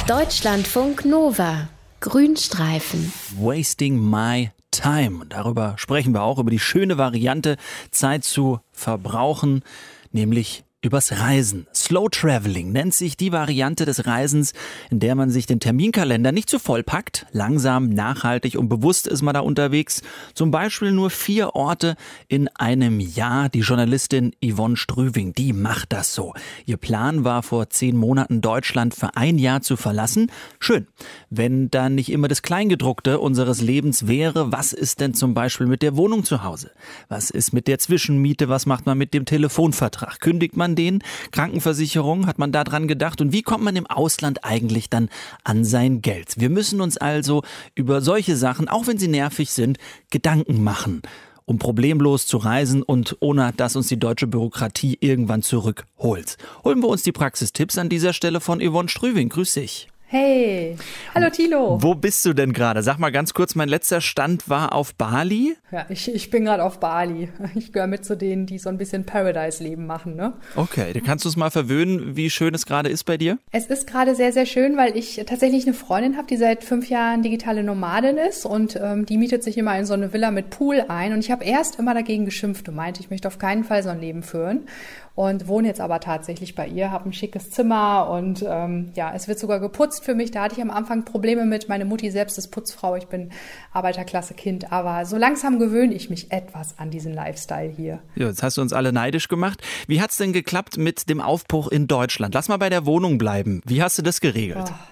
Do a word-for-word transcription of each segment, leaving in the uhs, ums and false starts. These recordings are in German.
Deutschlandfunk Nova. Grünstreifen. Wasting my time. Darüber sprechen wir auch, über die schöne Variante, Zeit zu verbrauchen, nämlich übers Reisen. Slow Traveling nennt sich die Variante des Reisens, in der man sich den Terminkalender nicht zu voll packt. Langsam, nachhaltig und bewusst ist man da unterwegs. Zum Beispiel nur vier Orte in einem Jahr. Die Journalistin Yvonne Strüving, die macht das so. Ihr Plan war vor zehn Monaten Deutschland für ein Jahr zu verlassen. Schön, wenn dann nicht immer das Kleingedruckte unseres Lebens wäre. Was ist denn zum Beispiel mit der Wohnung zu Hause? Was ist mit der Zwischenmiete? Was macht man mit dem Telefonvertrag? Kündigt man den? Krankenversicherung, hat man da dran gedacht? Und wie kommt man im Ausland eigentlich dann an sein Geld? Wir müssen uns also über solche Sachen, auch wenn sie nervig sind, Gedanken machen, um problemlos zu reisen und ohne, dass uns die deutsche Bürokratie irgendwann zurückholt. Holen wir uns die Praxistipps an dieser Stelle von Yvonne Strüving. Grüß dich. Hey, hallo Thilo. Wo bist du denn gerade? Sag mal ganz kurz, mein letzter Stand war auf Bali. Ja, ich, ich bin gerade auf Bali. Ich gehöre mit zu denen, die so ein bisschen Paradise-Leben machen, ne? Okay, dann kannst du es mal verwöhnen, wie schön es gerade ist bei dir? Es ist gerade sehr, sehr schön, weil ich tatsächlich eine Freundin habe, die seit fünf Jahren digitale Nomadin ist und ähm, die mietet sich immer in so eine Villa mit Pool ein. Und ich habe erst immer dagegen geschimpft und meinte, ich möchte auf keinen Fall so ein Leben führen. Und wohne jetzt aber tatsächlich bei ihr, habe ein schickes Zimmer und ähm, ja, es wird sogar geputzt für mich. Da hatte ich am Anfang Probleme mit. Meine Mutti selbst ist Putzfrau, ich bin Arbeiterklasse-Kind, aber so langsam gewöhne ich mich etwas an diesen Lifestyle hier. Ja, jetzt hast du uns alle neidisch gemacht. Wie hat's denn geklappt mit dem Aufbruch in Deutschland? Lass mal bei der Wohnung bleiben. Wie hast du das geregelt? Oh,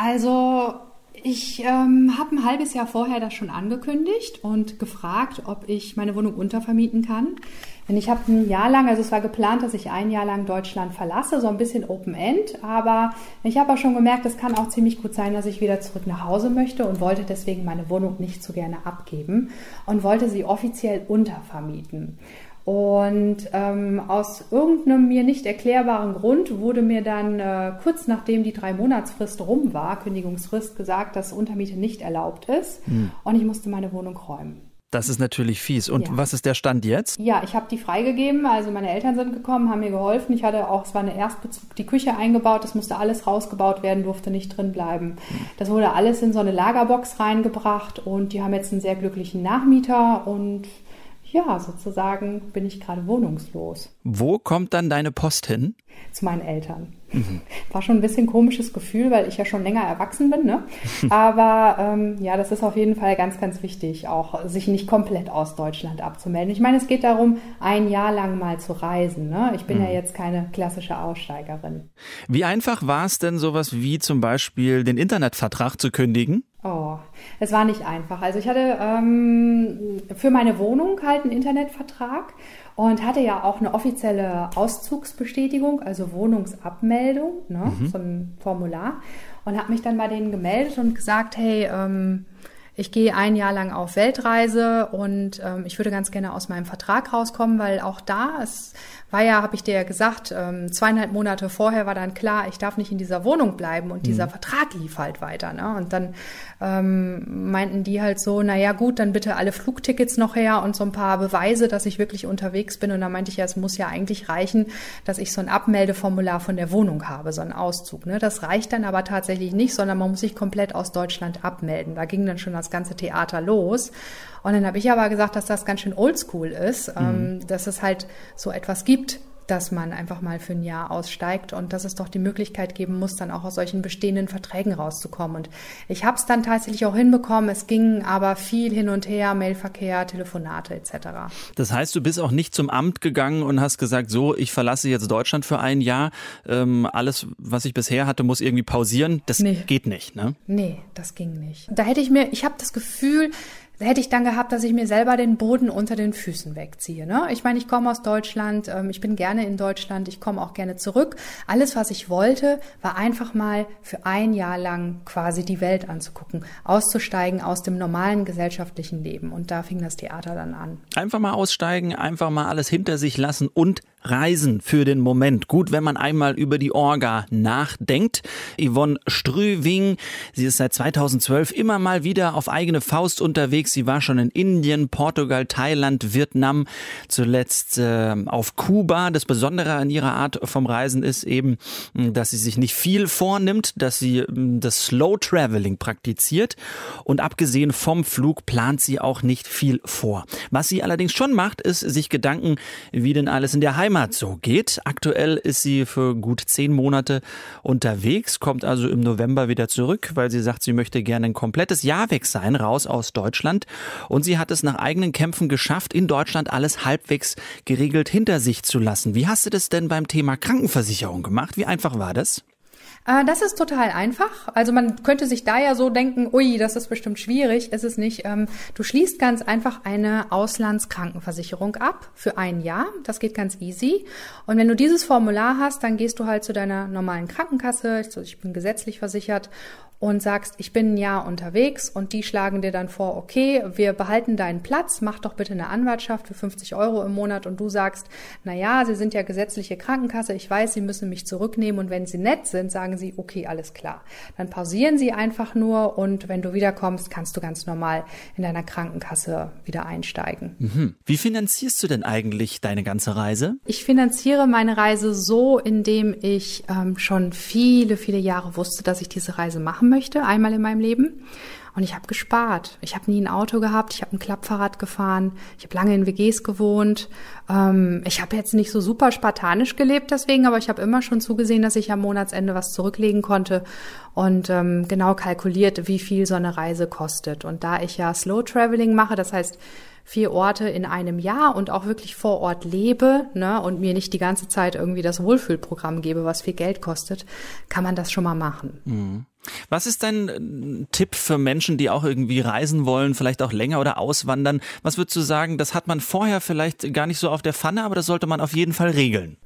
also ich ähm, habe ein halbes Jahr vorher das schon angekündigt und gefragt, ob ich meine Wohnung untervermieten kann. Denn ich habe ein Jahr lang, also es war geplant, dass ich ein Jahr lang Deutschland verlasse, so ein bisschen Open-End, aber ich habe auch schon gemerkt, es kann auch ziemlich gut sein, dass ich wieder zurück nach Hause möchte und wollte deswegen meine Wohnung nicht so gerne abgeben und wollte sie offiziell untervermieten. Und ähm, aus irgendeinem mir nicht erklärbaren Grund wurde mir dann äh, kurz nachdem die drei Monatsfrist rum war, Kündigungsfrist, gesagt, dass Untermiete nicht erlaubt ist hm. und ich musste meine Wohnung räumen. Das ist natürlich fies. Und ja. Was ist der Stand jetzt? Ja, ich habe die freigegeben. Also meine Eltern sind gekommen, haben mir geholfen. Ich hatte auch, es war eine Erstbezug, die Küche eingebaut. Das musste alles rausgebaut werden, durfte nicht drin bleiben. Das wurde alles in so eine Lagerbox reingebracht und die haben jetzt einen sehr glücklichen Nachmieter und ja, sozusagen bin ich gerade wohnungslos. Wo kommt dann deine Post hin? Zu meinen Eltern. Mhm. War schon ein bisschen ein komisches Gefühl, weil ich ja schon länger erwachsen bin, ne? Aber ähm, ja, das ist auf jeden Fall ganz, ganz wichtig, auch sich nicht komplett aus Deutschland abzumelden. Ich meine, es geht darum, ein Jahr lang mal zu reisen, ne? Ich bin mhm. ja jetzt keine klassische Aussteigerin. Wie einfach war es denn, sowas wie zum Beispiel den Internetvertrag zu kündigen? Oh, es war nicht einfach. Also ich hatte ähm, für meine Wohnung halt einen Internetvertrag und hatte ja auch eine offizielle Auszugsbestätigung, also Wohnungsabmeldung, ne, mhm. so ein Formular. Und habe mich dann bei denen gemeldet und gesagt, hey, ähm, ich gehe ein Jahr lang auf Weltreise und ähm, ich würde ganz gerne aus meinem Vertrag rauskommen, weil auch da, es war ja, habe ich dir ja gesagt, ähm, zweieinhalb Monate vorher war dann klar, ich darf nicht in dieser Wohnung bleiben und mhm. dieser Vertrag lief halt weiter, ne? Und dann ähm, meinten die halt so, naja gut, dann bitte alle Flugtickets noch her und so ein paar Beweise, dass ich wirklich unterwegs bin. Und dann meinte ich ja, es muss ja eigentlich reichen, dass ich so ein Abmeldeformular von der Wohnung habe, so einen Auszug, ne? Das reicht dann aber tatsächlich nicht, sondern man muss sich komplett aus Deutschland abmelden. Da ging dann schon das ganze Theater los. Und dann habe ich aber gesagt, dass das ganz schön oldschool ist, mhm. ähm, dass es halt so etwas gibt, dass man einfach mal für ein Jahr aussteigt und dass es doch die Möglichkeit geben muss, dann auch aus solchen bestehenden Verträgen rauszukommen. Und ich habe es dann tatsächlich auch hinbekommen. Es ging aber viel hin und her, Mailverkehr, Telefonate et cetera. Das heißt, du bist auch nicht zum Amt gegangen und hast gesagt, so, ich verlasse jetzt Deutschland für ein Jahr. Ähm, alles, was ich bisher hatte, muss irgendwie pausieren. Das nee. geht nicht, ne? Nee, das ging nicht. Da hätte ich mir, ich habe das Gefühl, Da hätte ich dann gehabt, dass ich mir selber den Boden unter den Füßen wegziehe, ne? Ich meine, ich komme aus Deutschland, ähm, ich bin gerne in Deutschland, ich komme auch gerne zurück. Alles, was ich wollte, war einfach mal für ein Jahr lang quasi die Welt anzugucken, auszusteigen aus dem normalen gesellschaftlichen Leben. Und da fing das Theater dann an. Einfach mal aussteigen, einfach mal alles hinter sich lassen und reisen für den Moment. Gut, wenn man einmal über die Orga nachdenkt. Yvonne Strüving, sie ist seit zweitausendzwölf immer mal wieder auf eigene Faust unterwegs. Sie war schon in Indien, Portugal, Thailand, Vietnam, zuletzt äh, auf Kuba. Das Besondere an ihrer Art vom Reisen ist eben, dass sie sich nicht viel vornimmt, dass sie äh, das Slow Traveling praktiziert und abgesehen vom Flug plant sie auch nicht viel vor. Was sie allerdings schon macht, ist sich Gedanken, wie denn alles in der Heimat so geht. Aktuell ist sie für gut zehn Monate unterwegs, kommt also im November wieder zurück, weil sie sagt, sie möchte gerne ein komplettes Jahr weg sein, raus aus Deutschland. Und sie hat es nach eigenen Kämpfen geschafft, in Deutschland alles halbwegs geregelt hinter sich zu lassen. Wie hast du das denn beim Thema Krankenversicherung gemacht? Wie einfach war das? Das ist total einfach. Also man könnte sich da ja so denken, ui, das ist bestimmt schwierig. Ist es nicht. Du schließt ganz einfach eine Auslandskrankenversicherung ab für ein Jahr. Das geht ganz easy. Und wenn du dieses Formular hast, dann gehst du halt zu deiner normalen Krankenkasse. Ich bin gesetzlich versichert und sagst, ich bin ein Jahr unterwegs und die schlagen dir dann vor, okay, wir behalten deinen Platz, mach doch bitte eine Anwartschaft für fünfzig Euro im Monat und du sagst, na ja, Sie sind ja gesetzliche Krankenkasse, ich weiß, Sie müssen mich zurücknehmen und wenn Sie nett sind, sagen Sie, okay, alles klar. Dann pausieren Sie einfach nur und wenn du wiederkommst, kannst du ganz normal in deiner Krankenkasse wieder einsteigen. Mhm. Wie finanzierst du denn eigentlich deine ganze Reise? Ich finanziere meine Reise so, indem ich ähm, schon viele, viele Jahre wusste, dass ich diese Reise machen möchte, einmal in meinem Leben. Und ich habe gespart. Ich habe nie ein Auto gehabt, ich habe ein Klappfahrrad gefahren, ich habe lange in W Gs gewohnt. Ähm, ich habe jetzt nicht so super spartanisch gelebt deswegen, aber ich habe immer schon zugesehen, dass ich am Monatsende was zurücklegen konnte und ähm, genau kalkuliert, wie viel so eine Reise kostet. Und da ich ja Slow Traveling mache, das heißt vier Orte in einem Jahr und auch wirklich vor Ort lebe, ne, und mir nicht die ganze Zeit irgendwie das Wohlfühlprogramm gebe, was viel Geld kostet, kann man das schon mal machen. Mhm. Was ist dein Tipp für Menschen, die auch irgendwie reisen wollen, vielleicht auch länger oder auswandern? Was würdest du sagen, das hat man vorher vielleicht gar nicht so auf der Pfanne, aber das sollte man auf jeden Fall regeln?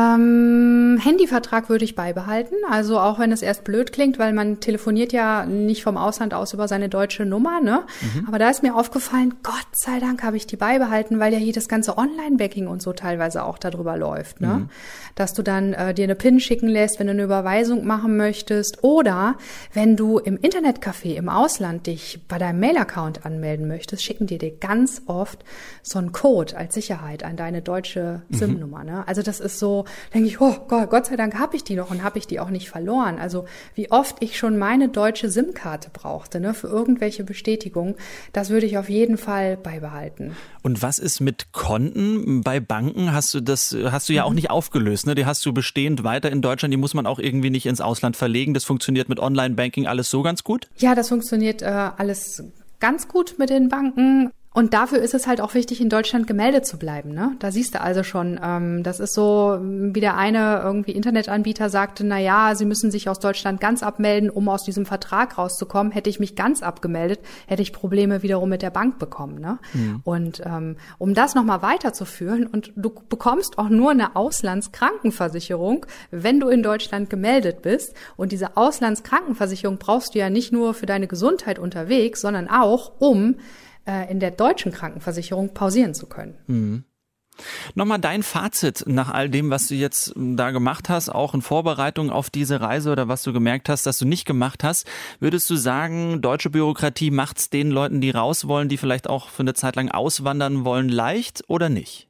Ähm, Handyvertrag würde ich beibehalten, also auch wenn es erst blöd klingt, weil man telefoniert ja nicht vom Ausland aus über seine deutsche Nummer, ne? Mhm. Aber da ist mir aufgefallen, Gott sei Dank habe ich die beibehalten, weil ja hier das ganze Online-Banking und so teilweise auch darüber läuft, ne? Mhm. Dass du dann äh, dir eine PIN schicken lässt, wenn du eine Überweisung machen möchtest oder wenn du im Internetcafé im Ausland dich bei deinem Mail-Account anmelden möchtest, schicken die dir ganz oft so einen Code als Sicherheit an deine deutsche mhm. SIM-Nummer. Ne? Also das ist so, denke ich, oh Gott, Gott sei Dank habe ich die noch und habe ich die auch nicht verloren. Also wie oft ich schon meine deutsche SIM-Karte brauchte, ne, für irgendwelche Bestätigungen, das würde ich auf jeden Fall beibehalten. Und was ist mit Konten bei Banken? Hast du das, hast du ja auch nicht aufgelöst, ne? Die hast du bestehend weiter in Deutschland, die muss man auch irgendwie nicht ins Ausland verlegen. Das funktioniert mit Online-Banking alles so ganz gut? Ja, das funktioniert äh, alles ganz gut mit den Banken. Und dafür ist es halt auch wichtig, in Deutschland gemeldet zu bleiben, ne? Da siehst du also schon, ähm, das ist so, wie der eine irgendwie Internetanbieter sagte, na ja, Sie müssen sich aus Deutschland ganz abmelden, um aus diesem Vertrag rauszukommen. Hätte ich mich ganz abgemeldet, hätte ich Probleme wiederum mit der Bank bekommen, ne? Mhm. Und ähm, um das nochmal weiterzuführen, und du bekommst auch nur eine Auslandskrankenversicherung, wenn du in Deutschland gemeldet bist. Und diese Auslandskrankenversicherung brauchst du ja nicht nur für deine Gesundheit unterwegs, sondern auch, um in der deutschen Krankenversicherung pausieren zu können. Mhm. Nochmal dein Fazit nach all dem, was du jetzt da gemacht hast, auch in Vorbereitung auf diese Reise oder was du gemerkt hast, dass du nicht gemacht hast. Würdest du sagen, deutsche Bürokratie macht es den Leuten, die raus wollen, die vielleicht auch für eine Zeit lang auswandern wollen, leicht oder nicht?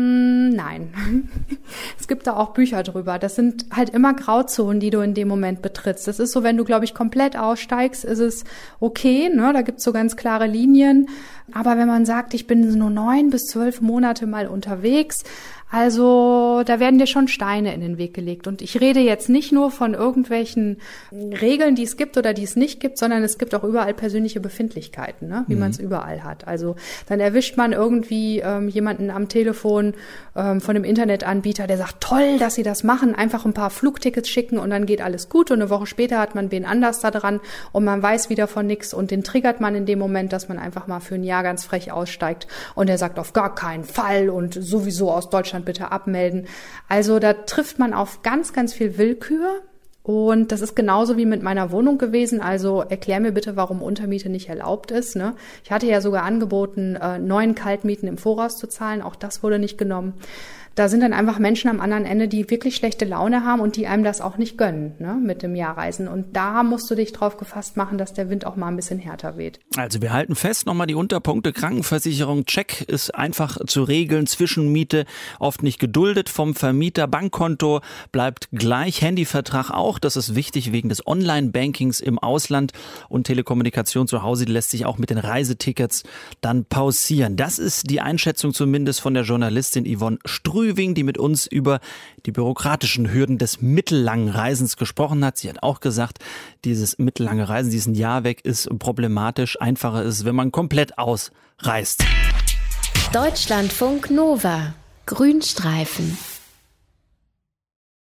Nein. Es gibt da auch Bücher drüber. Das sind halt immer Grauzonen, die du in dem Moment betrittst. Das ist so, wenn du, glaube ich, komplett aussteigst, ist es okay, ne? Da gibt's so ganz klare Linien. Aber wenn man sagt, ich bin nur neun bis zwölf Monate mal unterwegs, also da werden dir schon Steine in den Weg gelegt. Und ich rede jetzt nicht nur von irgendwelchen Regeln, die es gibt oder die es nicht gibt, sondern es gibt auch überall persönliche Befindlichkeiten, ne? Wie mhm. man es überall hat. Also dann erwischt man irgendwie ähm, jemanden am Telefon ähm, von einem Internetanbieter, der sagt, toll, dass Sie das machen, einfach ein paar Flugtickets schicken und dann geht alles gut. Und eine Woche später hat man wen anders da dran und man weiß wieder von nichts und den triggert man in dem Moment, dass man einfach mal für ein Jahr ganz frech aussteigt und der sagt auf gar keinen Fall und sowieso aus Deutschland bitte abmelden. Also da trifft man auf ganz, ganz viel Willkür. Und das ist genauso wie mit meiner Wohnung gewesen. Also erklär mir bitte, warum Untermiete nicht erlaubt ist, ne? Ich hatte ja sogar angeboten, äh, neun Kaltmieten im Voraus zu zahlen. Auch das wurde nicht genommen. da sind dann einfach Menschen am anderen Ende, die wirklich schlechte Laune haben und die einem das auch nicht gönnen, ne, mit dem Jahrreisen. Und da musst du dich drauf gefasst machen, dass der Wind auch mal ein bisschen härter weht. Also wir halten fest, nochmal die Unterpunkte. Krankenversicherung, Check ist einfach zu regeln. Zwischenmiete oft nicht geduldet vom Vermieter. Bankkonto bleibt gleich. Handyvertrag auch. Das ist wichtig wegen des Online-Bankings im Ausland. Und Telekommunikation zu Hause, die lässt sich auch mit den Reisetickets dann pausieren. Das ist die Einschätzung zumindest von der Journalistin Yvonne Strüving, die mit uns über die bürokratischen Hürden des mittellangen Reisens gesprochen hat. Sie hat auch gesagt, dieses mittellange Reisen, diesen Jahr weg, ist problematisch. Einfacher ist es, wenn man komplett ausreist. Deutschlandfunk Nova. Grünstreifen.